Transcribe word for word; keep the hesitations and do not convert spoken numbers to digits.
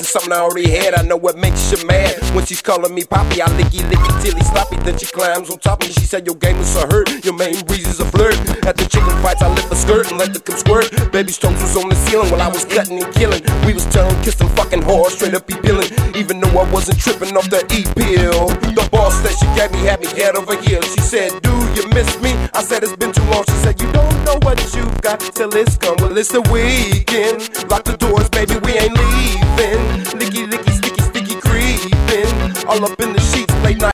something I already had. I know what makes you mad. When she's calling me Poppy, I licky licky till he sloppy. Then she climbs on top of me. She said your game is so hurt. Your main reason's a flirt. At the chicken fights, I lift the skirt and let the cum squirt. Baby's toes was on the ceiling while I was cutting and killing. We was turning, kissing, fucking hard, straight up be peeling. Even though I wasn't tripping off the E-pill. The boss that she gave me had me head over here. She said, do you miss me? I said, it's been too long. She said, you don't know what you got till it's come. Well, it's the weekend. Lock the doors, baby, we ain't leaving. Licky, licky, sticky, sticky, creeping. All up in the